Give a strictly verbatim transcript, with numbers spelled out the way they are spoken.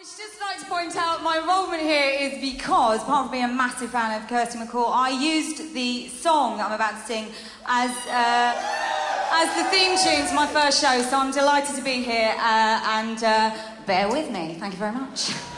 should just like to point out my involvement here is because, apart from being a massive fan of Kirsty MacColl, I used the song that I'm about to sing as uh, as the theme tune to my first show, so I'm delighted to be here, uh, and uh, bear with me. Thank you very much.